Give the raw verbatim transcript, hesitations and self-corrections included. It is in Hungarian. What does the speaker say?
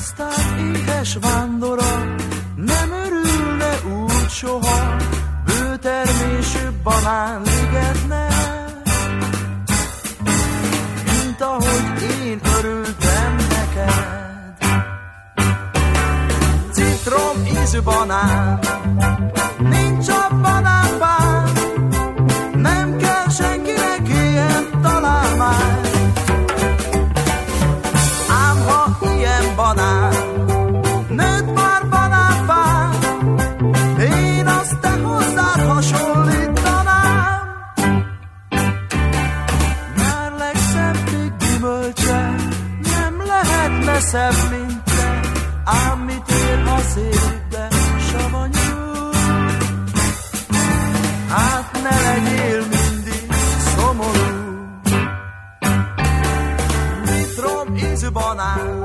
tisztán éhes vándora, nem örülne úgy soha, bőtermésű banánligetnek, mint ahogy én örültem neked. Citrom ízű banán, nincs a banánbán, nem kell senkinek ilyen találmány. Ám ha ilyen banán nőtt már banánfán, én azt te hozzád hasonlítanám. Nyár legszebbik gyümölcse, nem lehetne szebb, mint te, ám mit ér a szép, de savanyú. Hát ne legyél mindig szomorú. Citrom ízű banán,